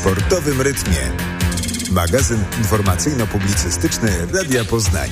sportowym rytmie. Magazyn informacyjno-publicystyczny Radia Poznań.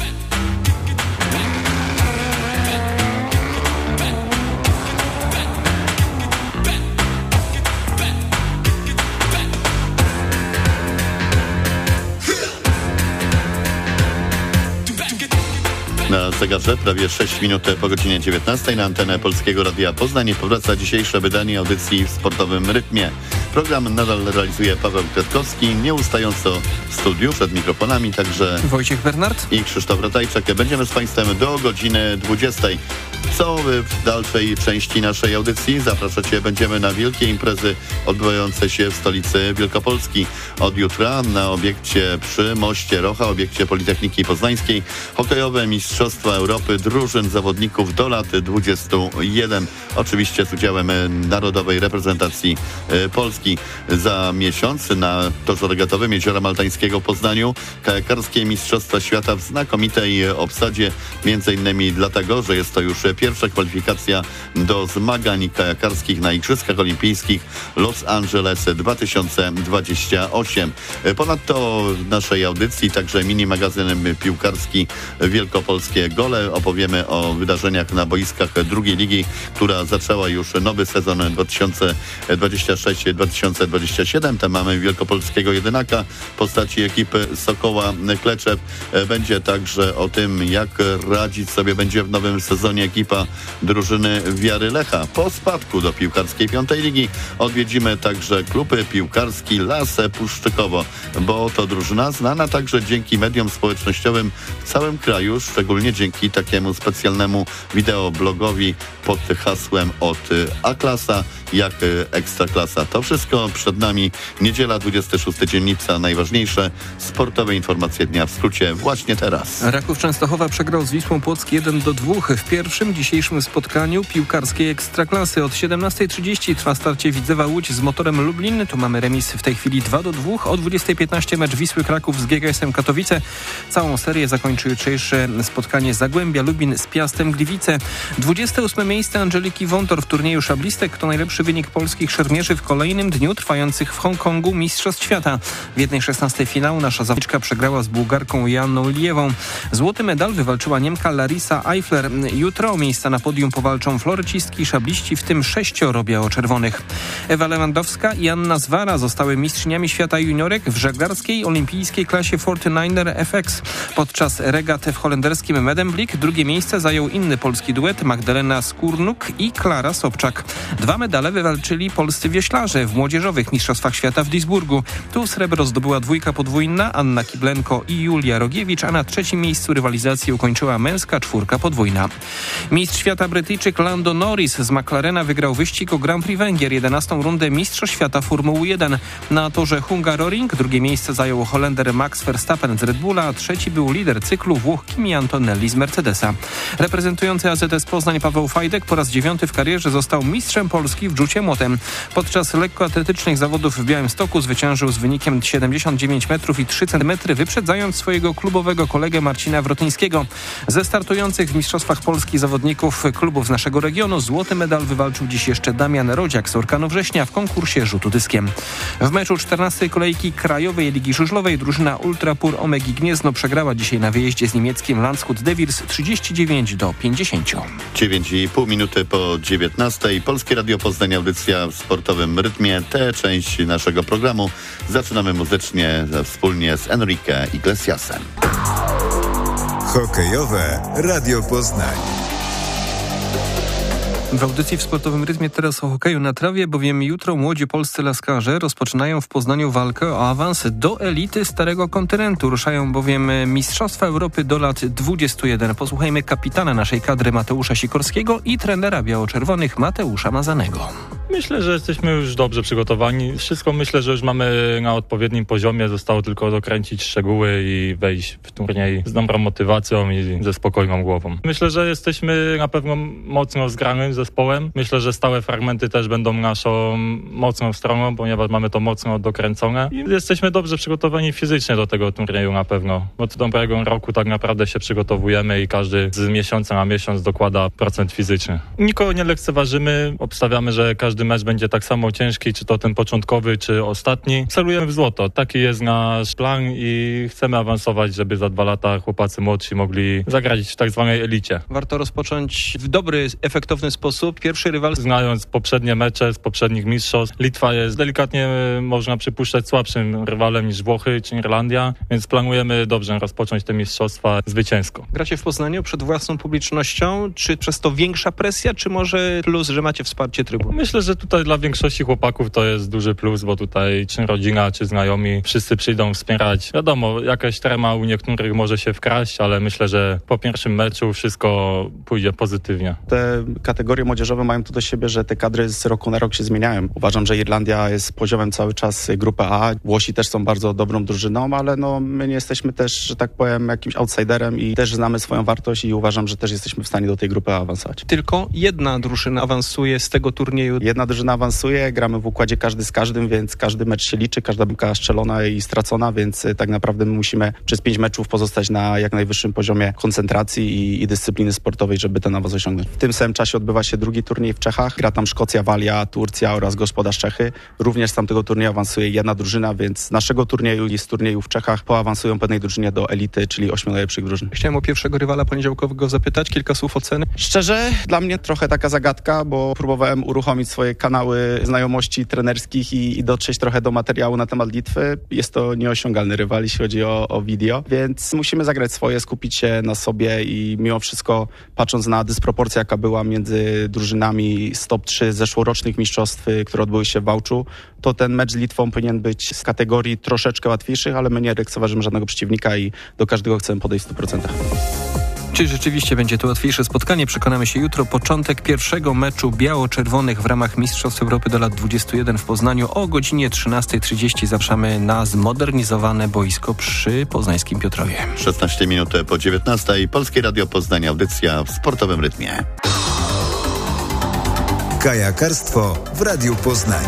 Na zegarze prawie 6 minut po godzinie 19 na antenę Polskiego Radia Poznań powraca dzisiejsze wydanie audycji w sportowym rytmie. Program nadal realizuje Paweł Kwiatkowski, nieustająco w studiu przed mikrofonami, także Wojciech Bernard i Krzysztof Ratajczak. Będziemy z Państwem do godziny 20. Co w dalszej części naszej audycji? Zapraszać będziemy na wielkie imprezy odbywające się w stolicy Wielkopolski. Od jutra na obiekcie przy Moście Rocha, obiekcie Politechniki Poznańskiej, hokejowe Mistrzostwa Europy drużyn zawodników do lat 21. Oczywiście z udziałem narodowej reprezentacji Polski. Za miesiąc na torze regatowym Jeziora Maltańskiego w Poznaniu kajakarskie Mistrzostwa Świata w znakomitej obsadzie. Między innymi dlatego, że jest to już pierwsza kwalifikacja do zmagań kajakarskich na Igrzyskach Olimpijskich Los Angeles 2028. Ponadto w naszej audycji także mini magazyn piłkarski Wielkopolskie Gole. Opowiemy o wydarzeniach na boiskach drugiej ligi, która zaczęła już nowy sezon 2026-2027. Tam mamy wielkopolskiego jedynaka w postaci ekipy Sokoła Kleczew. Będzie także o tym, jak radzić sobie będzie w nowym sezonie ekipa drużyny Wiary Lecha. Po spadku do piłkarskiej 5. ligi odwiedzimy także klub piłkarski Las Puszczykowo, bo to drużyna znana także dzięki mediom społecznościowym w całym kraju, szczególnie dzięki takiemu specjalnemu wideoblogowi pod hasłem od A-klasa jak Ekstraklasa. To wszystko przed nami. Niedziela, 26 dziennica, najważniejsze sportowe informacje dnia w skrócie właśnie teraz. Raków Częstochowa przegrał z Wisłą Płock 1-2 w pierwszym dzisiejszym spotkaniu piłkarskiej Ekstraklasy. Od 17:30 trwa starcie Widzewa Łódź z Motorem Lublin. Tu mamy remis w tej chwili 2-2. O 20:15 mecz Wisły Kraków z GKS-em Katowice. Całą serię zakończy jutrzejsze spotkanie Zagłębia Lubin z Piastem Gliwice. 28 miejsce Angeliki Wątor w turnieju szablistek to najlepszy wynik polskich szermierzy w kolejnym dniu trwających w Hongkongu Mistrzostw Świata. W 1/16 finału nasza zawodniczka przegrała z Bułgarką Janną Lijewą. Złoty medal wywalczyła Niemka Larisa Eifler. Jutro o miejsca na podium powalczą florecistki i szabliści, w tym 6 biało-czerwonych. Ewa Lewandowska i Anna Zwara zostały mistrzyniami świata juniorek w żeglarskiej olimpijskiej klasie 49er FX. Podczas regaty w holenderskim Medemblik drugie miejsce zajął inny polski duet Magdalena Skórnuk i Klara Sobczak. 2 medale wywalczyli polscy wioślarze w młodzieżowych mistrzostwach świata w Duisburgu. Tu srebro zdobyła dwójka podwójna Anna Kiblenko i Julia Rogiewicz, a na trzecim miejscu rywalizacji ukończyła męska czwórka podwójna. Mistrz świata Brytyjczyk Lando Norris z McLarena wygrał wyścig o Grand Prix Węgier, 11. rundę Mistrzostw Świata Formuły 1. Na torze Hungaroring drugie miejsce zajął Holender Max Verstappen z Red Bulla, a trzeci był lider cyklu Włoch Kimi Antonelli z Mercedesa. Reprezentujący AZS Poznań Paweł Fajdek po raz 9 w karierze został mistrzem Polski w rzucie młotem. Podczas lekkoatletycznych zawodów w Białymstoku zwyciężył z wynikiem 79 metrów i 3 cm, wyprzedzając swojego klubowego kolegę Marcina Wrotyńskiego. Ze startujących w Mistrzostwach Polski zawodników klubów z naszego regionu złoty medal wywalczył dziś jeszcze Damian Rodziak z Orkanu Września w konkursie rzutu dyskiem. W meczu 14. kolejki Krajowej Ligi Żużlowej drużyna Ultrapur Omegi Gniezno przegrała dzisiaj na wyjeździe z niemieckim Landshut Devils 39-50. 9,5 minuty po 19. Polskie Radio Poznań, audycja w sportowym rytmie. Tę część naszego programu zaczynamy muzycznie wspólnie z Enrique Iglesiasem. Hokejowe Radio Poznań. W audycji w sportowym rytmie teraz o hokeju na trawie, bowiem jutro młodzi polscy laskarze rozpoczynają w Poznaniu walkę o awans do elity Starego Kontynentu. Ruszają bowiem Mistrzostwa Europy do lat 21. Posłuchajmy kapitana naszej kadry Mateusza Sikorskiego i trenera biało-czerwonych Mateusza Mazanego. Myślę, że jesteśmy już dobrze przygotowani. Wszystko myślę, że już mamy na odpowiednim poziomie. Zostało tylko dokręcić szczegóły i wejść w turniej z dobrą motywacją i ze spokojną głową. Myślę, że jesteśmy na pewno mocno zgrani zespołem. Myślę, że stałe fragmenty też będą naszą mocną stroną, ponieważ mamy to mocno dokręcone i jesteśmy dobrze przygotowani fizycznie do tego turnieju na pewno. Od dobrego roku tak naprawdę się przygotowujemy i każdy z miesiąca na miesiąc dokłada procent fizyczny. Nikogo nie lekceważymy, obstawiamy, że każdy mecz będzie tak samo ciężki, czy to ten początkowy, czy ostatni. Celujemy w złoto. Taki jest nasz plan i chcemy awansować, żeby za 2 lata chłopacy młodsi mogli zagrać w tak zwanej elicie. Warto rozpocząć w dobry, efektowny sposób. Pierwszy rywal... Znając poprzednie mecze z poprzednich mistrzostw, Litwa jest delikatnie, można przypuszczać, słabszym rywalem niż Włochy czy Irlandia, więc planujemy dobrze rozpocząć te mistrzostwa zwycięsko. Gracie w Poznaniu przed własną publicznością. Czy przez to większa presja, czy może plus, że macie wsparcie trybun? Myślę, że tutaj dla większości chłopaków to jest duży plus, bo tutaj czy rodzina, czy znajomi, wszyscy przyjdą wspierać. Wiadomo, jakaś trema u niektórych może się wkraść, ale myślę, że po pierwszym meczu wszystko pójdzie pozytywnie. Te kategorie młodzieżowe mają to do siebie, że te kadry z roku na rok się zmieniają. Uważam, że Irlandia jest poziomem cały czas grupy A. Włosi też są bardzo dobrą drużyną, ale my nie jesteśmy też, że tak powiem, jakimś outsiderem i też znamy swoją wartość i uważam, że też jesteśmy w stanie do tej grupy A awansować. Tylko jedna drużyna awansuje z tego turnieju. Jedna drużyna awansuje, gramy w układzie każdy z każdym, więc każdy mecz się liczy, każda bramka strzelona i stracona, więc tak naprawdę my musimy przez 5 meczów pozostać na jak najwyższym poziomie koncentracji i dyscypliny sportowej, żeby ten awans osiągnąć. W tym samym czasie odbywa się drugi turniej w Czechach. Gra tam Szkocja, Walia, Turcja oraz gospodarz Czechy. Również z tamtego turnieju awansuje jedna drużyna, więc z naszego turnieju i z turnieju w Czechach poawansują pewnej drużynie do elity, czyli 8 najlepszych drużyn. Chciałem o pierwszego rywala poniedziałkowego zapytać. Kilka słów oceny. Szczerze, dla mnie trochę taka zagadka, bo próbowałem uruchomić swoje kanały znajomości trenerskich i dotrzeć trochę do materiału na temat Litwy. Jest to nieosiągalny rywal, jeśli chodzi o video, więc musimy zagrać swoje, skupić się na sobie i mimo wszystko, patrząc na dysproporcję, jaka była między drużynami z top 3 zeszłorocznych mistrzostw, które odbyły się w Wałczu, to ten mecz z Litwą powinien być z kategorii troszeczkę łatwiejszych, ale my nie lekceważymy żadnego przeciwnika i do każdego chcemy podejść w 100%. Czy rzeczywiście będzie to łatwiejsze spotkanie? Przekonamy się jutro. Początek pierwszego meczu biało-czerwonych w ramach Mistrzostw Europy do lat 21 w Poznaniu o godzinie 13:30. Zapraszamy na zmodernizowane boisko przy poznańskim Piotrowie. 16 minut po 19. Polskie Radio Poznań, audycja w sportowym rytmie. Kajakarstwo w Radiu Poznań.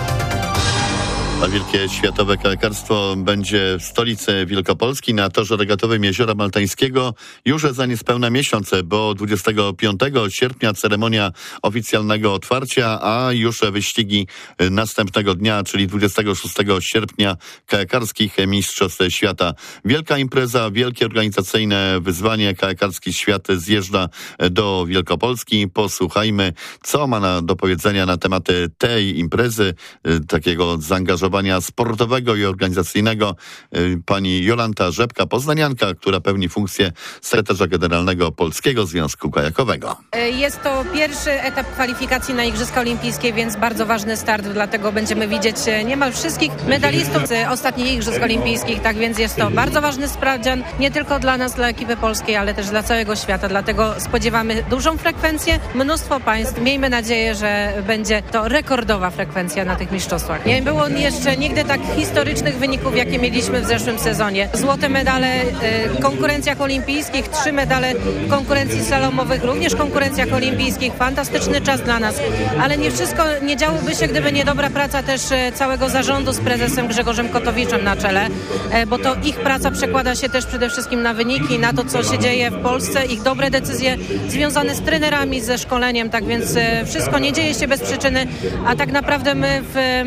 A wielkie światowe kajakarstwo będzie w stolicy Wielkopolski na torze regatowym Jeziora Maltańskiego już za niespełna miesiąc, bo 25 sierpnia ceremonia oficjalnego otwarcia, a już wyścigi następnego dnia, czyli 26 sierpnia kajakarskich Mistrzostw Świata. Wielka impreza, wielkie organizacyjne wyzwanie. Kajakarski świat zjeżdża do Wielkopolski. Posłuchajmy, co ma do powiedzenia na temat tej imprezy, takiego zaangażowania sportowego i organizacyjnego pani Jolanta Rzepka, poznanianka, która pełni funkcję sekretarza generalnego Polskiego Związku Kajakowego. Jest to pierwszy etap kwalifikacji na Igrzyska Olimpijskie, więc bardzo ważny start, dlatego będziemy widzieć niemal wszystkich medalistów z ostatnich Igrzysk Olimpijskich, tak więc jest to bardzo ważny sprawdzian, nie tylko dla nas, dla ekipy polskiej, ale też dla całego świata, dlatego spodziewamy dużą frekwencję, mnóstwo państw, miejmy nadzieję, że będzie to rekordowa frekwencja na tych mistrzostwach. Nie było jeszcze nigdy tak historycznych wyników, jakie mieliśmy w zeszłym sezonie. Złote medale w konkurencjach olimpijskich, 3 medale w konkurencji slalomowych, również w konkurencjach olimpijskich. Fantastyczny czas dla nas, ale nie wszystko nie działoby się, gdyby nie dobra praca też całego zarządu z prezesem Grzegorzem Kotowiczem na czele, bo to ich praca przekłada się też przede wszystkim na wyniki, na to, co się dzieje w Polsce, ich dobre decyzje związane z trenerami, ze szkoleniem, tak więc wszystko nie dzieje się bez przyczyny, a tak naprawdę my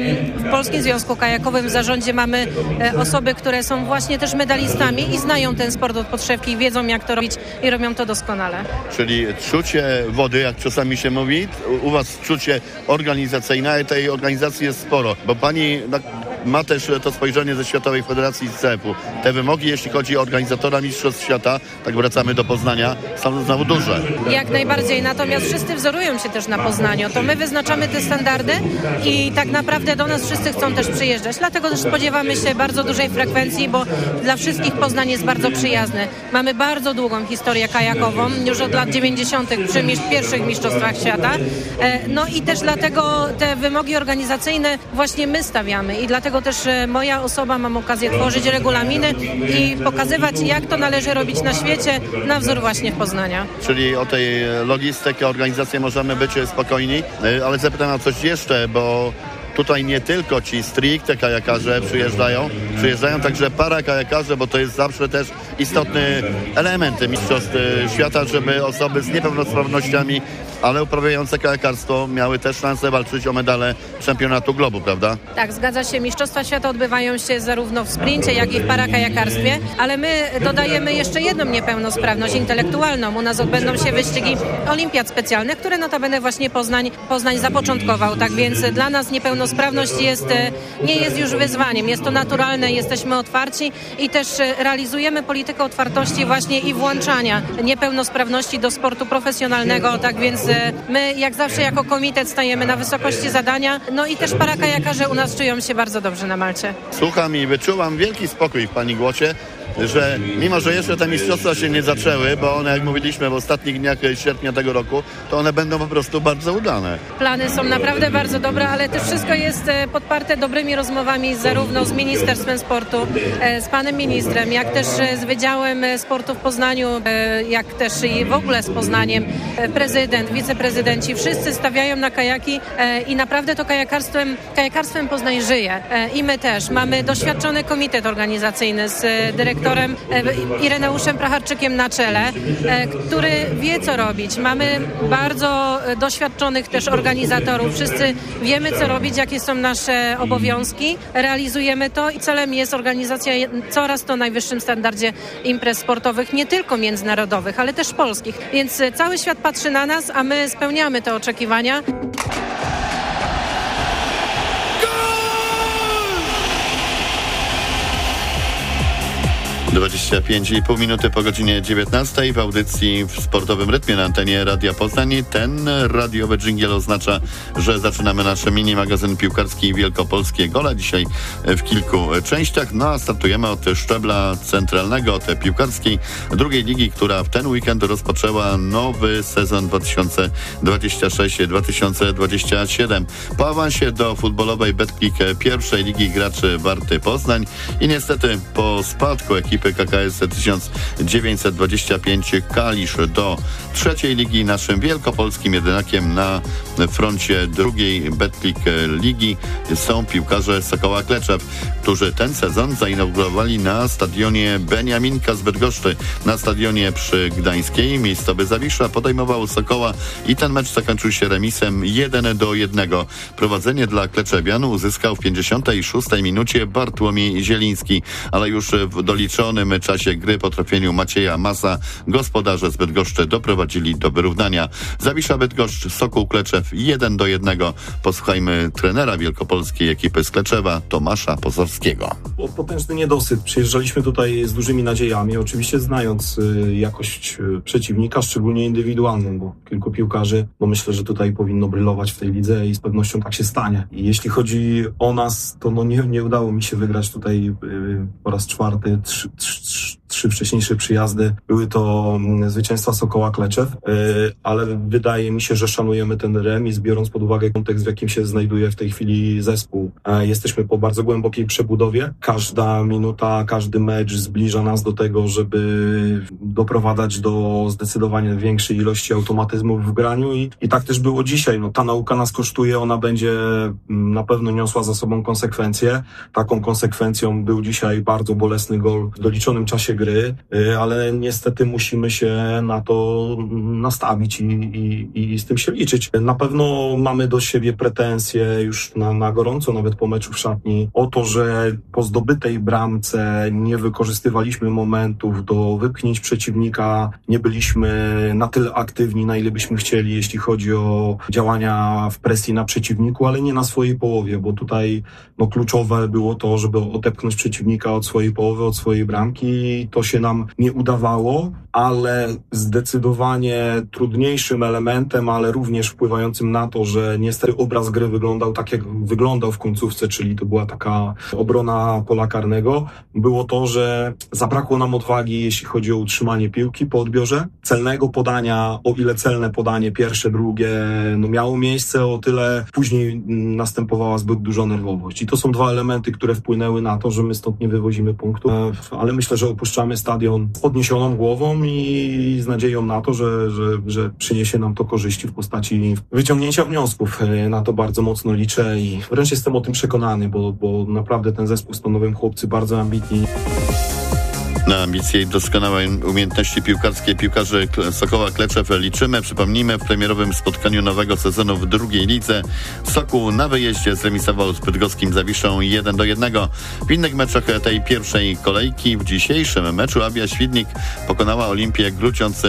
w Polskim Związku Kajakowym w zarządzie mamy osoby, które są właśnie też medalistami i znają ten sport od podszewki i wiedzą, jak to robić i robią to doskonale. Czyli czucie wody, jak czasami się mówi, u was czucie organizacyjne, tej organizacji jest sporo, bo pani ma też to spojrzenie ze Światowej Federacji CEF-u. Te wymogi, jeśli chodzi o organizatora Mistrzostw Świata, tak wracamy do Poznania, są znowu duże. Jak najbardziej, natomiast wszyscy wzorują się też na Poznaniu. To my wyznaczamy te standardy i tak naprawdę do nas wszyscy chcą też przyjeżdżać. Dlatego też spodziewamy się bardzo dużej frekwencji, bo dla wszystkich Poznań jest bardzo przyjazny. Mamy bardzo długą historię kajakową, już od lat 90. przy pierwszych Mistrzostwach Świata. No i też dlatego te wymogi organizacyjne właśnie my stawiamy i dlatego dlatego też moja osoba mam okazję tworzyć regulaminy i pokazywać, jak to należy robić na świecie, na wzór właśnie Poznania. Czyli o tej logistyce, organizacji możemy być spokojni, ale zapytam o coś jeszcze, bo tutaj nie tylko ci stricte kajakarze przyjeżdżają także para kajakarze, bo to jest zawsze też istotny element mistrzostw świata, żeby osoby z niepełnosprawnościami, ale uprawiające kajakarstwo miały też szansę walczyć o medale Czempionatu Globu, prawda? Tak, zgadza się. Mistrzostwa świata odbywają się zarówno w sprincie, jak i w parakajakarstwie, ale my dodajemy jeszcze jedną niepełnosprawność intelektualną. U nas odbędą się wyścigi olimpiad specjalnych, które notabene właśnie Poznań zapoczątkował. Tak więc dla nas niepełnosprawność nie jest już wyzwaniem. Jest to naturalne, jesteśmy otwarci i też realizujemy politykę otwartości właśnie i włączania niepełnosprawności do sportu profesjonalnego. Tak więc my jak zawsze jako komitet stajemy na wysokości zadania, no i też parakajakarze u nas czują się bardzo dobrze na Malcie. Słucham i wyczułam wielki spokój w pani głosie, że mimo, że jeszcze te mistrzostwa się nie zaczęły, bo one, jak mówiliśmy, w ostatnich dniach sierpnia tego roku, to one będą po prostu bardzo udane. Plany są naprawdę bardzo dobre, ale też wszystko jest podparte dobrymi rozmowami zarówno z Ministerstwem Sportu, z panem ministrem, jak też z Wydziałem Sportu w Poznaniu, jak też i w ogóle z Poznaniem. Prezydent, wiceprezydenci, wszyscy stawiają na kajaki i naprawdę to kajakarstwem Poznań żyje. I my też. Mamy doświadczony komitet organizacyjny z dyrektorem Ireneuszem Pracharczykiem na czele, który wie, co robić. Mamy bardzo doświadczonych też organizatorów. Wszyscy wiemy, co robić, jakie są nasze obowiązki. Realizujemy to i celem jest organizacja coraz to najwyższym standardzie imprez sportowych, nie tylko międzynarodowych, ale też polskich. Więc cały świat patrzy na nas, a my spełniamy te oczekiwania. 25,5 minuty po godzinie 19 w audycji w sportowym rytmie na antenie Radia Poznań. Ten radiowy dżingiel oznacza, że zaczynamy nasz mini magazyn piłkarski Wielkopolskie Gole. Dzisiaj w kilku częściach. No a startujemy od szczebla centralnego, od piłkarskiej drugiej ligi, która w ten weekend rozpoczęła nowy sezon 2026-2027. Po awansie do futbolowej Betclic pierwszej ligi graczy Warty Poznań i niestety po spadku ekipy KKS 1925 Kalisz do trzeciej ligi naszym wielkopolskim jedynakiem na froncie drugiej Betclic ligi są piłkarze Sokoła Kleczew, którzy ten sezon zainaugurowali na stadionie Beniaminka z Bydgoszczy. Na stadionie przy Gdańskiej miejscowy Zawisza podejmował Sokoła i ten mecz zakończył się remisem 1-1. Prowadzenie dla Kleczewian uzyskał w 56 minucie Bartłomiej Zieliński, ale już w doliczonym czasie gry po trafieniu Macieja Masa gospodarze z Bydgoszczy doprowadzili do wyrównania. Zawisza Bydgoszcz, Sokół Kleczew 1-1. Posłuchajmy trenera wielkopolskiej ekipy z Kleczewa, Tomasza Pozorskiego. Potężny niedosyt. Przyjeżdżaliśmy tutaj z dużymi nadziejami, oczywiście znając jakość przeciwnika, szczególnie indywidualną, bo kilku piłkarzy, myślę, że tutaj powinno brylować w tej lidze i z pewnością tak się stanie. I jeśli chodzi o nas, to nie udało mi się wygrać tutaj po raz czwarty. Trzy wcześniejsze przyjazdy były to zwycięstwa Sokoła Kleczew, ale wydaje mi się, że szanujemy ten remis, biorąc pod uwagę kontekst, w jakim się znajduje w tej chwili zespół. Jesteśmy po bardzo głębokiej przebudowie. Każda minuta, każdy mecz zbliża nas do tego, żeby doprowadzać do zdecydowanie większej ilości automatyzmów w graniu i tak też było dzisiaj. Ta nauka nas kosztuje, ona będzie na pewno niosła za sobą konsekwencje. Taką konsekwencją był dzisiaj bardzo bolesny gol w doliczonym czasie gry, ale niestety musimy się na to nastawić i z tym się liczyć. Na pewno mamy do siebie pretensje już na gorąco, nawet po meczu w szatni, o to, że po zdobytej bramce nie wykorzystywaliśmy momentów do wypchnięć przeciwnika, nie byliśmy na tyle aktywni, na ile byśmy chcieli, jeśli chodzi o działania w presji na przeciwniku, ale nie na swojej połowie, bo tutaj kluczowe było to, żeby odepchnąć przeciwnika od swojej połowy, od swojej bramki i to się nam nie udawało, ale zdecydowanie trudniejszym elementem, ale również wpływającym na to, że niestety obraz gry wyglądał tak, jak wyglądał w końcówce, czyli to była taka obrona pola karnego, było to, że zabrakło nam odwagi, jeśli chodzi o utrzymanie piłki po odbiorze. Celnego podania, o ile celne podanie pierwsze, drugie, miało miejsce, o tyle później następowała zbyt duża nerwowość. I to są dwa elementy, które wpłynęły na to, że my stąd nie wywozimy punktów, ale myślę, że opuszczamy stadion z podniesioną głową i z nadzieją na to, że przyniesie nam to korzyści w postaci wyciągnięcia wniosków. Na to bardzo mocno liczę i wręcz jestem o tym przekonany, bo naprawdę ten zespół z Panowem chłopcy bardzo ambitni. Na ambicje i doskonałe umiejętności piłkarskie piłkarzy Sokoła Kleczew liczymy. Przypomnijmy, w premierowym spotkaniu nowego sezonu w drugiej lidze Sokół na wyjeździe zremisował z bydgoskim Zawiszą 1-1. W innych meczach tej pierwszej kolejki w dzisiejszym meczu Abia Świdnik pokonała Olimpię Grudziądz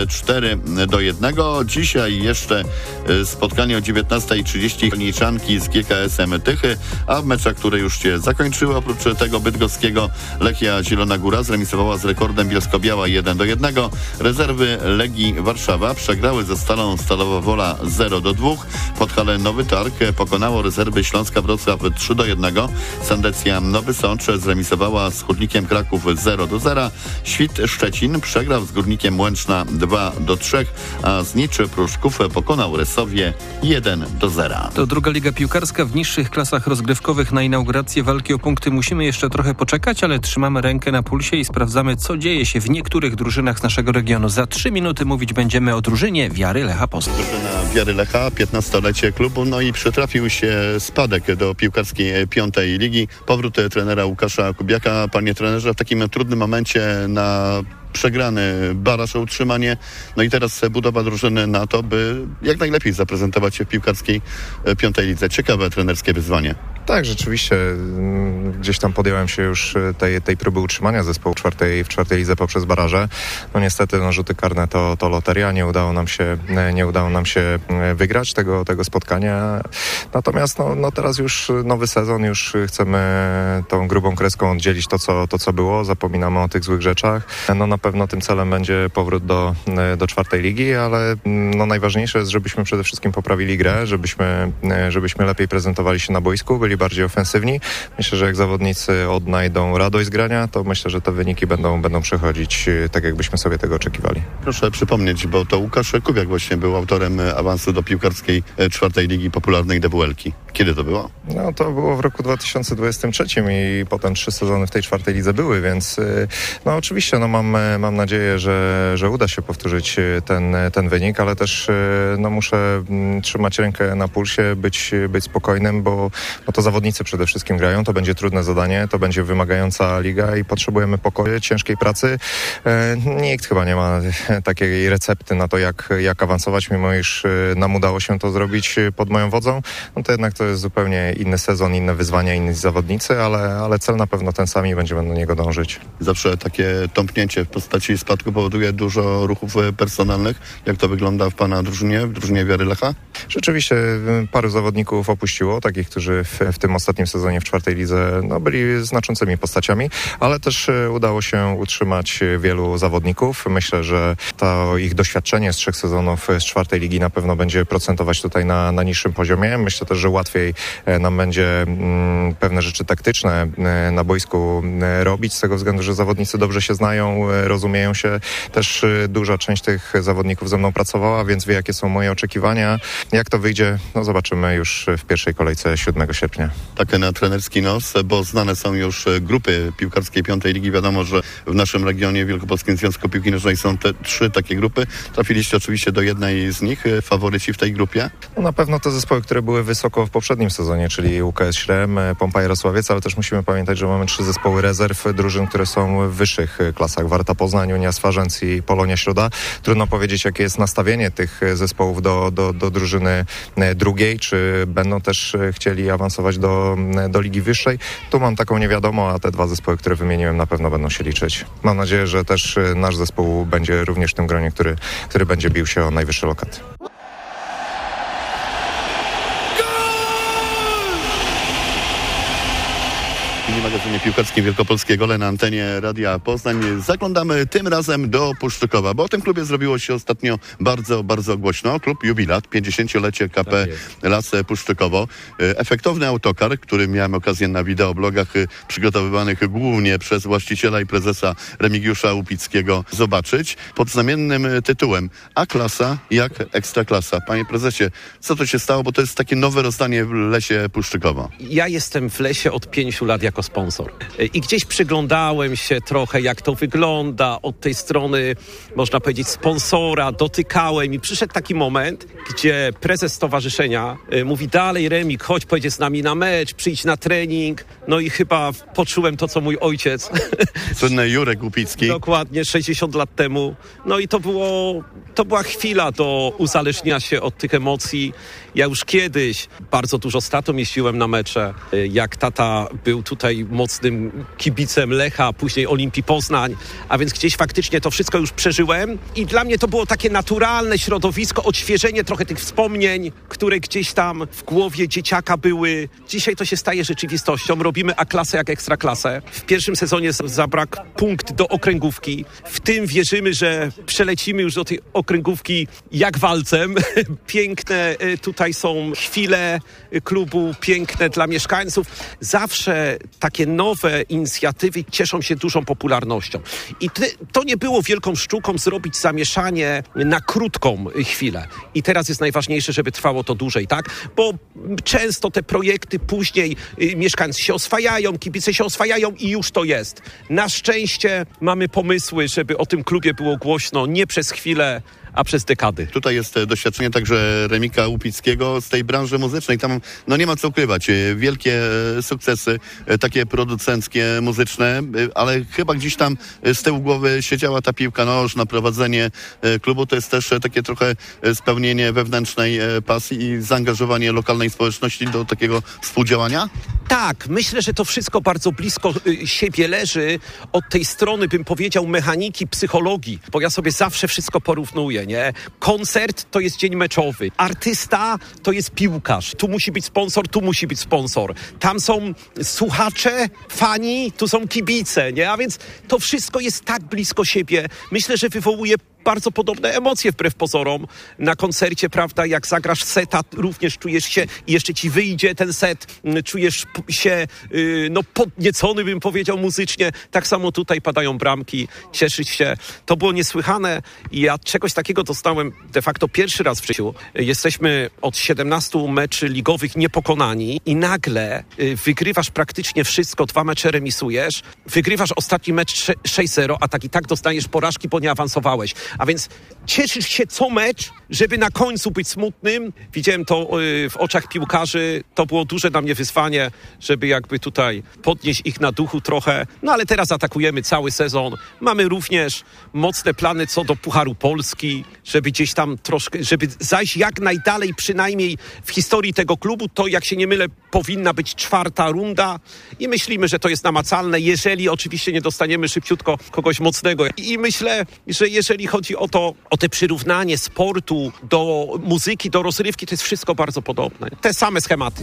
4-1. Dzisiaj jeszcze spotkanie o 19:30 Niczanki z GKS-em Tychy, a w meczach, które już się zakończyły, oprócz tego bydgoskiego Lechia Zielona Góra zremisowała z Rekordem Bielsko-Biała 1-1. Rezerwy Legii Warszawa przegrały ze Stalą Stalowa Wola 0-2. Podhale Nowy Targ pokonało rezerwy Śląska Wrocław 3-1. Sandecja Nowy Sącz zremisowała z Hutnikiem Kraków 0-0. Świt Szczecin przegrał z Górnikiem Łęczna 2-3, a Zniczy Pruszków pokonał Resowie 1-0. To druga liga piłkarska. W niższych klasach rozgrywkowych na inaugurację walki o punkty musimy jeszcze trochę poczekać, ale trzymamy rękę na pulsie i sprawdzamy, co dzieje się w niektórych drużynach z naszego regionu. Za 3 minuty mówić będziemy o drużynie Wiary Lecha Poznań. Drużyna Wiary Lecha, 15-lecie klubu, i przytrafił się spadek do piłkarskiej 5. ligi. Powrót trenera Łukasza Kubiaka. Panie trenerze, w takim trudnym momencie na przegrany baraż o utrzymanie, i teraz budowa drużyny na to, by jak najlepiej zaprezentować się w piłkarskiej 5. lidze. Ciekawe trenerskie wyzwanie. Tak, rzeczywiście gdzieś tam podjąłem się już tej próby utrzymania zespołu w czwartej lidze poprzez baraże. Niestety rzuty karne to loteria, nie udało nam się wygrać tego spotkania. Natomiast teraz już nowy sezon, już chcemy tą grubą kreską oddzielić to co było, zapominamy o tych złych rzeczach. Na pewno tym celem będzie powrót do 4. ligi, ale najważniejsze jest, żebyśmy przede wszystkim poprawili grę, żebyśmy lepiej prezentowali się na boisku, byli bardziej ofensywni. Myślę, że jak zawodnicy odnajdą radość z grania, to myślę, że te wyniki będą przychodzić tak, jakbyśmy sobie tego oczekiwali. Proszę przypomnieć, bo to Łukasz Kubiak właśnie był autorem awansu do piłkarskiej 4. ligi popularnej DWL-ki. Kiedy to było? To było w roku 2023 i potem 3 sezony w tej 4. lidze były, więc oczywiście mam nadzieję, że uda się powtórzyć ten wynik, ale też muszę trzymać rękę na pulsie, być spokojnym, bo to zawodnicy przede wszystkim grają, to będzie trudne zadanie, to będzie wymagająca liga i potrzebujemy pokoju, ciężkiej pracy. Nikt chyba nie ma takiej recepty na to, jak awansować, mimo iż nam udało się to zrobić pod moją wodzą. To jednak to jest zupełnie inny sezon, inne wyzwania, inni zawodnicy, ale cel na pewno ten sam i będziemy do niego dążyć. Zawsze takie tąpnięcie w postaci spadku powoduje dużo ruchów personalnych. Jak to wygląda w pana drużynie, w drużynie Wiary Lecha? Rzeczywiście paru zawodników opuściło, takich, którzy w tym ostatnim sezonie w 4. lidze byli znaczącymi postaciami, ale też udało się utrzymać wielu zawodników. Myślę, że to ich doświadczenie z 3 sezonów z 4. ligi na pewno będzie procentować tutaj na niższym poziomie. Myślę też, że łatwiej nam będzie pewne rzeczy taktyczne na boisku robić, z tego względu, że zawodnicy dobrze się znają, rozumieją się. Też duża część tych zawodników ze mną pracowała, więc wie, jakie są moje oczekiwania. Jak to wyjdzie, zobaczymy już w pierwszej kolejce 7 sierpnia. Tak na trenerski nos, bo znane są już grupy piłkarskiej 5. ligi. Wiadomo, że w naszym regionie, w Wielkopolskim Związku Piłki Nożnej są te 3 takie grupy. Trafiliście oczywiście do jednej z nich. Faworyci w tej grupie? Na pewno te zespoły, które były wysoko w poprzednim sezonie, czyli UKS Śrem, Pompa Jarosławiec, ale też musimy pamiętać, że mamy 3 zespoły rezerw drużyn, które są w wyższych klasach. Warta Poznań, Unia Swarzędz i Polonia Środa. Trudno powiedzieć, jakie jest nastawienie tych zespołów do drużyny drugiej, czy będą też chcieli awansować do ligi wyższej. Tu mam taką niewiadomą, a te 2 zespoły, które wymieniłem, na pewno będą się liczyć. Mam nadzieję, że też nasz zespół będzie również w tym gronie, który będzie bił się o najwyższy lokat. magazynie piłkarskim Wielkopolskie Gole na antenie Radia Poznań. Zaglądamy tym razem do Puszczykowa, bo o tym klubie zrobiło się ostatnio bardzo, bardzo głośno. Klub Jubilat, 50-lecie KP Las Puszczykowo. Efektowny autokar, który miałem okazję na wideoblogach przygotowywanych głównie przez właściciela i prezesa Remigiusza Łupickiego zobaczyć, pod znamiennym tytułem A-klasa jak Ekstraklasa. Panie prezesie, co to się stało, bo to jest takie nowe rozdanie w Lesie Puszczykowo. Ja jestem w Lesie od 5 lat jako sponsor i gdzieś przyglądałem się trochę, jak to wygląda od tej strony, można powiedzieć, sponsora, dotykałem i przyszedł taki moment, gdzie prezes stowarzyszenia mówi: dalej Remik, chodź, pojedziesz z nami na mecz, przyjdź na trening. No i chyba poczułem to, co mój ojciec. Słynny Jurek Łupicki. Dokładnie, 60 lat temu. No i to była chwila do uzależnienia się od tych emocji. Ja już kiedyś bardzo dużo z tatą jeździłem na mecze. Jak tata był tutaj mocnym kibicem Lecha, później Olimpii Poznań, a więc gdzieś faktycznie to wszystko już przeżyłem i dla mnie to było takie naturalne środowisko, odświeżenie trochę tych wspomnień, które gdzieś tam w głowie dzieciaka były. Dzisiaj to się staje rzeczywistością. Robimy A-klasę jak Ekstraklasę. W pierwszym sezonie zabrakł punkt do okręgówki. W tym wierzymy, że przelecimy już do tej okręgówki jak walcem. Piękne tutaj są chwile klubu, piękne dla mieszkańców. Zawsze takie nowe inicjatywy cieszą się dużą popularnością. I to nie było wielką sztuką zrobić zamieszanie na krótką chwilę. I teraz jest najważniejsze, żeby trwało to dłużej, tak? Bo często te projekty później mieszkańcy się oswajają, kibice się oswajają i już to jest. Na szczęście mamy pomysły, żeby o tym klubie było głośno nie przez chwilę, a przez dekady. Tutaj jest doświadczenie także Remika Łupickiego z tej branży muzycznej. Tam nie ma co ukrywać. Wielkie sukcesy, takie producenckie, muzyczne, ale chyba gdzieś tam z tyłu głowy siedziała ta piłka nożna, prowadzenie klubu. To jest też takie trochę spełnienie wewnętrznej pasji i zaangażowanie lokalnej społeczności do takiego współdziałania? Tak, myślę, że to wszystko bardzo blisko siebie leży od tej strony, bym powiedział, mechaniki, psychologii, bo ja sobie zawsze wszystko porównuję, nie? Koncert to jest dzień meczowy, artysta to jest piłkarz, tu musi być sponsor, tu musi być sponsor, tam są słuchacze, fani, tu są kibice, nie? A więc to wszystko jest tak blisko siebie. Myślę, że wywołuje bardzo podobne emocje wbrew pozorom na koncercie, prawda? Jak zagrasz seta, również czujesz się i jeszcze ci wyjdzie ten set, czujesz się podniecony, bym powiedział, muzycznie. Tak samo tutaj padają bramki, cieszyć się. To było niesłychane i ja czegoś takiego dostałem de facto pierwszy raz w życiu. Jesteśmy od 17 meczy ligowych niepokonani i nagle wygrywasz praktycznie wszystko, 2 mecze remisujesz, wygrywasz ostatni mecz 6-0, a tak i tak dostaniesz porażki, bo nie awansowałeś. A więc cieszysz się co mecz, żeby na końcu być smutnym. Widziałem to w oczach piłkarzy. To było duże dla mnie wyzwanie, żeby jakby tutaj podnieść ich na duchu trochę. No ale teraz atakujemy cały sezon. Mamy również mocne plany co do Pucharu Polski, żeby gdzieś tam troszkę, żeby zajść jak najdalej przynajmniej w historii tego klubu. To, jak się nie mylę, powinna być 4. runda i myślimy, że to jest namacalne, jeżeli oczywiście nie dostaniemy szybciutko kogoś mocnego. I myślę, że jeżeli chodzi o to, o te przyrównanie sportu do muzyki, do rozrywki, to jest wszystko bardzo podobne. Te same schematy.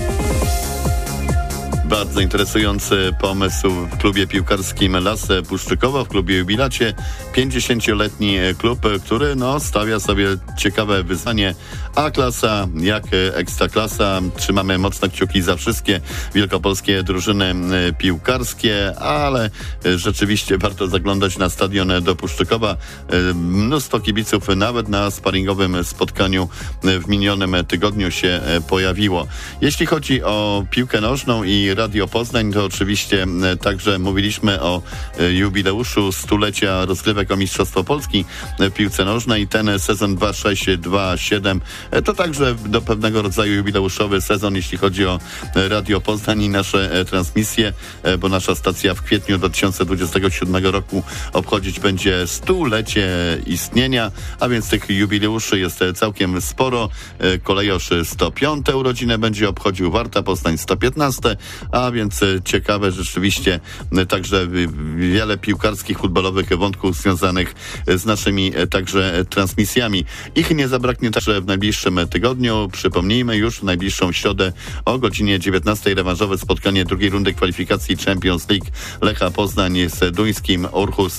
Bardzo interesujący pomysł w klubie piłkarskim Las Puszczykowo, w klubie Jubilacie. 50-letni klub, który stawia sobie ciekawe wyzwanie. A-klasa jak Ekstraklasa. Trzymamy mocne kciuki za wszystkie wielkopolskie drużyny piłkarskie, ale rzeczywiście warto zaglądać na stadion do Puszczykowa. Mnóstwo kibiców nawet na sparingowym spotkaniu w minionym tygodniu się pojawiło. Jeśli chodzi o piłkę nożną i Radio Poznań, to oczywiście także mówiliśmy o jubileuszu stulecia rozgrywek o Mistrzostwo Polski w piłce nożnej. Ten sezon 2-6-2-7 to także do pewnego rodzaju jubileuszowy sezon, jeśli chodzi o Radio Poznań i nasze transmisje, bo nasza stacja w kwietniu 2027 roku obchodzić będzie 100-lecie istnienia, a więc tych jubileuszy jest całkiem sporo. Kolejosz 105 urodziny będzie obchodził, Warta Poznań 115, a więc ciekawe rzeczywiście także wiele piłkarskich, futbolowych wątków związanych z naszymi także transmisjami. Ich nie zabraknie także w najbliższym tygodniu. Przypomnijmy, już w najbliższą środę o godzinie 19 rewanżowe spotkanie drugiej rundy kwalifikacji Champions League Lecha Poznań z duńskim Aarhus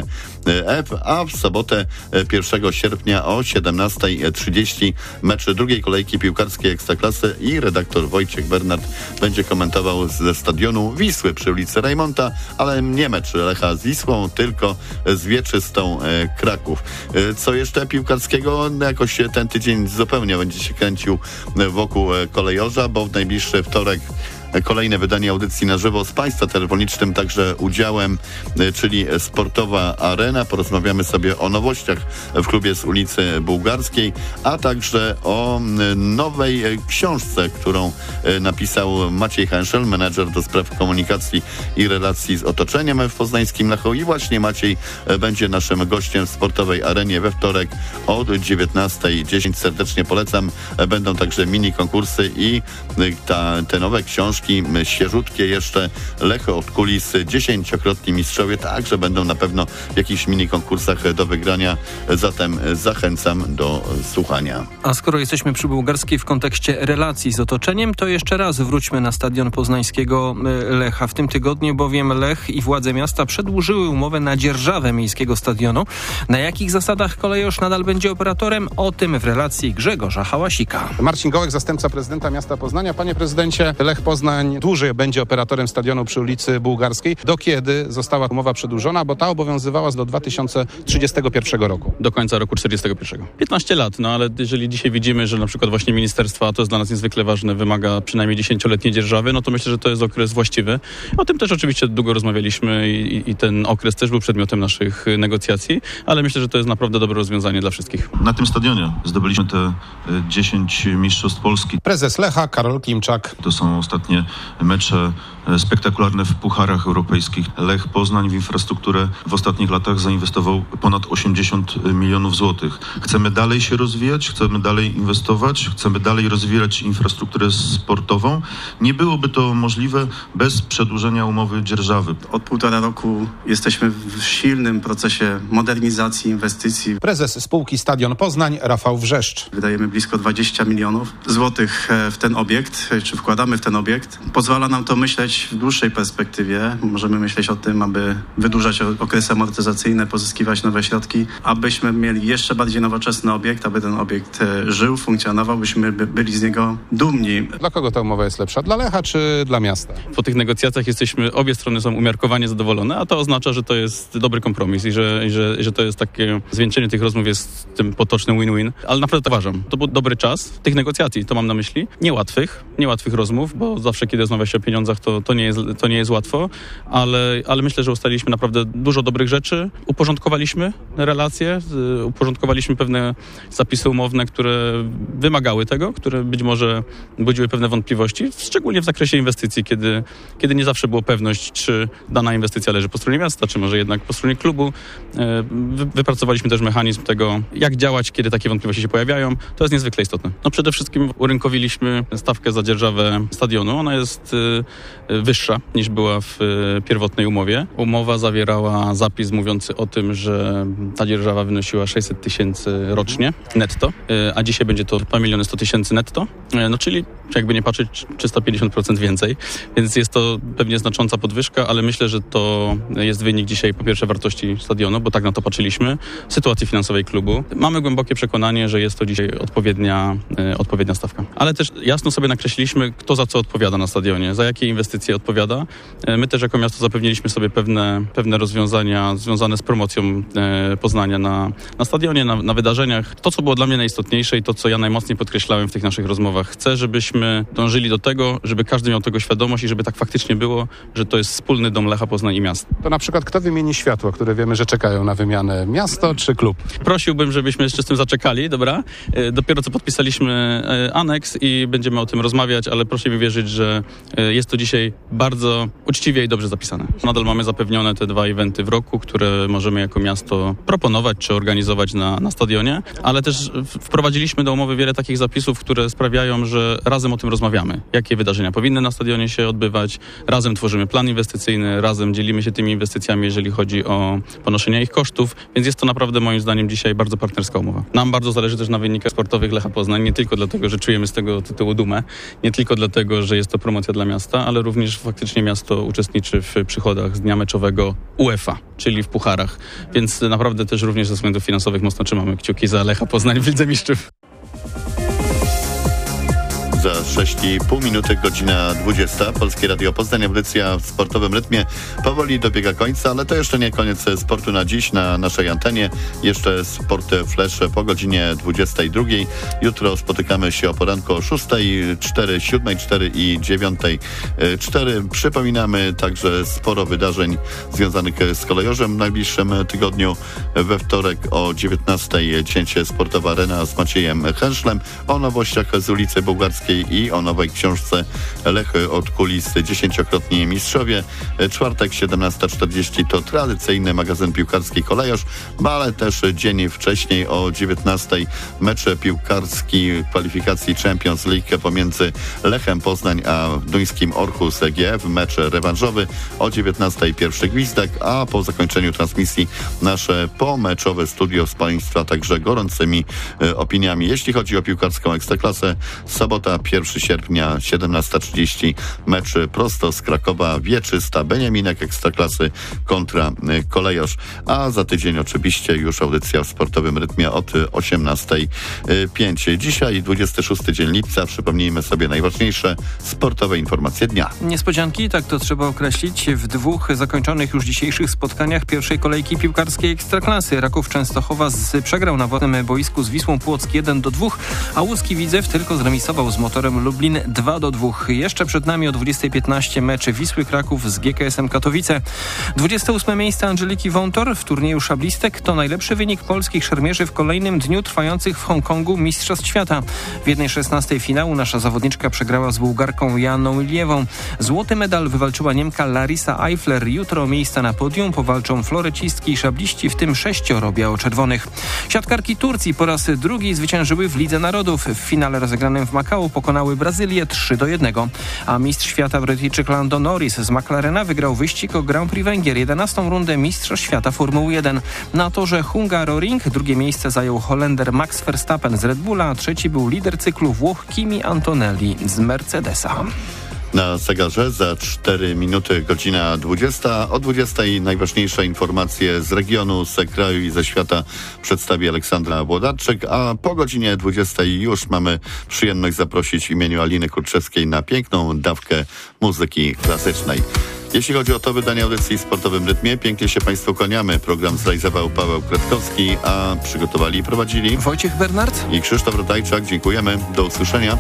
GF, a w sobotę 1 sierpnia o 17:30 mecz drugiej kolejki piłkarskiej Ekstraklasy i redaktor Wojciech Bernard będzie komentował ze stadionu Wisły przy ulicy Rajmonta, ale nie mecz Lecha z Wisłą, tylko z Wieczystą Kraków. Co jeszcze piłkarskiego? Jakoś ten tydzień zupełnie będzie się kręcił wokół kolejorza, bo w najbliższy wtorek kolejne wydanie audycji na żywo z Państwa telefonicznym także udziałem, czyli Sportowa Arena. Porozmawiamy sobie o nowościach w klubie z ulicy Bułgarskiej, a także o nowej książce, którą napisał Maciej Henszel, menadżer do spraw komunikacji i relacji z otoczeniem w poznańskim Lechu. I właśnie Maciej będzie naszym gościem w Sportowej Arenie we wtorek o 19:10. Serdecznie polecam. Będą także mini konkursy i te nowe książki, świeżutkie jeszcze, Lech od kulis, 10-krotni mistrzowie, także będą na pewno w jakichś mini konkursach do wygrania, zatem zachęcam do słuchania. A skoro jesteśmy przy Bułgarskiej w kontekście relacji z otoczeniem, to jeszcze raz wróćmy na stadion poznańskiego Lecha. W tym tygodniu bowiem Lech i władze miasta przedłużyły umowę na dzierżawę miejskiego stadionu. Na jakich zasadach kolejorz nadal będzie operatorem? O tym w relacji Grzegorza Hałasika. Marcin Gołek, zastępca prezydenta miasta Poznania. Panie prezydencie, Lech Poznań dłużej będzie operatorem stadionu przy ulicy Bułgarskiej. Do kiedy została umowa przedłużona, bo ta obowiązywała do 2031 roku? Do końca roku 2041. 15 lat, no ale jeżeli dzisiaj widzimy, że na przykład właśnie ministerstwo, a to jest dla nas niezwykle ważne, wymaga przynajmniej 10-letniej dzierżawy, no to myślę, że to jest okres właściwy. O tym też oczywiście długo rozmawialiśmy i ten okres też był przedmiotem naszych negocjacji, ale myślę, że to jest naprawdę dobre rozwiązanie dla wszystkich. Na tym stadionie zdobyliśmy te 10 mistrzostw Polski. Prezes Lecha Karol Klimczak. To są ostatnie mecze spektakularne w pucharach europejskich. Lech Poznań w infrastrukturę w ostatnich latach zainwestował ponad 80 milionów złotych. Chcemy dalej się rozwijać, chcemy dalej inwestować, chcemy dalej rozwijać infrastrukturę sportową. Nie byłoby to możliwe bez przedłużenia umowy dzierżawy. Od 1,5 roku jesteśmy w silnym procesie modernizacji, inwestycji. Prezes spółki Stadion Poznań Rafał Wrzeszcz. Wydajemy blisko 20 milionów złotych w ten obiekt, czy wkładamy w ten obiekt. Pozwala nam to myśleć w dłuższej perspektywie. Możemy myśleć o tym, aby wydłużać okresy amortyzacyjne, pozyskiwać nowe środki, abyśmy mieli jeszcze bardziej nowoczesny obiekt, aby ten obiekt żył, funkcjonował, byśmy byli z niego dumni. Dla kogo ta umowa jest lepsza? Dla Lecha czy dla miasta? Po tych negocjacjach obie strony są umiarkowanie zadowolone, a to oznacza, że to jest dobry kompromis i że to jest takie zwieńczenie tych rozmów jest tym potocznym win-win, ale naprawdę to uważam. To był dobry czas tych negocjacji, to mam na myśli. Niełatwych rozmów, bo zawsze kiedy rozmawia się o pieniądzach, to nie jest łatwo, ale myślę, że ustaliliśmy naprawdę dużo dobrych rzeczy, uporządkowaliśmy relacje, uporządkowaliśmy pewne zapisy umowne, które wymagały tego, które być może budziły pewne wątpliwości, szczególnie w zakresie inwestycji, kiedy nie zawsze było pewność, czy dana inwestycja leży po stronie miasta, czy może jednak po stronie klubu. Wypracowaliśmy też mechanizm tego, jak działać, kiedy takie wątpliwości się pojawiają. To jest niezwykle istotne. No przede wszystkim urynkowiliśmy stawkę za dzierżawę stadionu. Ona jest wyższa niż była w pierwotnej umowie. Umowa zawierała zapis mówiący o tym, że ta dzierżawa wynosiła 600 tysięcy rocznie netto, a dzisiaj będzie to 2 100 000 netto, no czyli jakby nie patrzeć 350% więcej, więc jest to pewnie znacząca podwyżka, ale myślę, że to jest wynik dzisiaj po pierwsze wartości stadionu, bo tak na to patrzyliśmy, sytuacji finansowej klubu. Mamy głębokie przekonanie, że jest to dzisiaj odpowiednia stawka. Ale też jasno sobie nakreśliliśmy, kto za co odpowiada na stadionie, za jakie inwestycje odpowiada. My też jako miasto zapewniliśmy sobie pewne rozwiązania związane z promocją Poznania na stadionie, na wydarzeniach. To, co było dla mnie najistotniejsze i to, co ja najmocniej podkreślałem w tych naszych rozmowach. Chcę, żebyśmy dążyli do tego, żeby każdy miał tego świadomość i żeby tak faktycznie było, że to jest wspólny dom Lecha Poznań i miasta. To na przykład kto wymieni światła, które wiemy, że czekają na wymianę? Miasto czy klub? Prosiłbym, żebyśmy jeszcze z tym zaczekali, dobra? Dopiero co podpisaliśmy aneks i będziemy o tym rozmawiać, ale proszę mi wierzyć, że jest to dzisiaj dzisiaj bardzo uczciwie i dobrze zapisane. Nadal mamy zapewnione te 2 eventy w roku, które możemy jako miasto proponować czy organizować na stadionie, ale też wprowadziliśmy do umowy wiele takich zapisów, które sprawiają, że razem o tym rozmawiamy. Jakie wydarzenia powinny na stadionie się odbywać, razem tworzymy plan inwestycyjny, razem dzielimy się tymi inwestycjami, jeżeli chodzi o ponoszenie ich kosztów, więc jest to naprawdę moim zdaniem dzisiaj bardzo partnerska umowa. Nam bardzo zależy też na wynikach sportowych Lecha Poznań, nie tylko dlatego, że czujemy z tego tytułu dumę, nie tylko dlatego, że jest to promocja dla miasta, ale również faktycznie miasto uczestniczy w przychodach z dnia meczowego UEFA, czyli w pucharach, więc naprawdę też również ze względów finansowych mocno trzymamy kciuki za Lecha Poznań w Lidze Mistrzów. Za 6,5 minuty, godzina 20. Polskie Radio Poznań, audycja w sportowym rytmie powoli dobiega końca, ale to jeszcze nie koniec sportu na dziś na naszej antenie. Jeszcze Sport Flash po godzinie 22. Jutro spotykamy się o poranku o 6, 4, 7, 4 i 9, 4. Przypominamy także sporo wydarzeń związanych z kolejorzem w najbliższym tygodniu. We wtorek o 19 cięcie sportowa Arena z Maciejem Henszlem. O nowościach z ulicy Bułgarskiej i o nowej książce Lechy od kulis 10-krotni mistrzowie. Czwartek 17:40 to tradycyjny magazyn piłkarski Kolejorz, ale też dzień wcześniej o 19 mecz piłkarski kwalifikacji Champions League pomiędzy Lechem Poznań a duńskim Orhus GF. Mecz rewanżowy o 19 pierwszy gwizdek, a po zakończeniu transmisji nasze pomeczowe studio z Państwa także gorącymi opiniami. Jeśli chodzi o piłkarską Ekstraklasę, sobota 1 sierpnia 17:30 mecz prosto z Krakowa Wieczysta Beniaminek Ekstraklasy kontra Kolejorz, a za tydzień oczywiście już audycja w sportowym rytmie od 18:05. Dzisiaj 26 dzień lipca, przypomnijmy sobie najważniejsze sportowe informacje dnia. Niespodzianki, tak to trzeba określić, w 2 zakończonych już dzisiejszych spotkaniach pierwszej kolejki piłkarskiej Ekstraklasy. Raków Częstochowa przegrał na własnym boisku z Wisłą Płock 1-2, a łódzki Widzew tylko zremisował z Motorem Lublin 2-2. Jeszcze przed nami o 20:15 mecz Wisły Kraków z GKS-em Katowice. 28 miejsce Angeliki Wątor w turnieju szablistek to najlepszy wynik polskich szermierzy w kolejnym dniu trwających w Hongkongu Mistrzostw Świata. W 1/16 finału nasza zawodniczka przegrała z Bułgarką Janą Iliewą. Złoty medal wywalczyła Niemka Larisa Eifler. Jutro o miejsca na podium powalczą florecistki i szabliści, w tym 6 biało-czerwonych. Siatkarki Turcji po raz drugi zwyciężyły w Lidze Narodów. W finale rozegranym w Makao pokonały Brazylię 3-1, a mistrz świata Brytyjczyk Lando Norris z McLarena wygrał wyścig o Grand Prix Węgier, 11. rundę Mistrzostw Świata Formuły 1. Na torze Hungaroring drugie miejsce zajął Holender Max Verstappen z Red Bulla, a trzeci był lider cyklu Włoch Kimi Antonelli z Mercedesa. Na zegarze za 4 minuty godzina 20. O 20 najważniejsze informacje z regionu, z kraju i ze świata przedstawi Aleksandra Włodarczyk, a po godzinie 20 już mamy przyjemność zaprosić w imieniu Aliny Kurczewskiej na piękną dawkę muzyki klasycznej. Jeśli chodzi o to wydanie audycji w sportowym rytmie, pięknie się Państwu kłaniamy. Program zrealizował Paweł Kretkowski, a przygotowali i prowadzili Wojciech Bernard i Krzysztof Ratajczak. Dziękujemy. Do usłyszenia.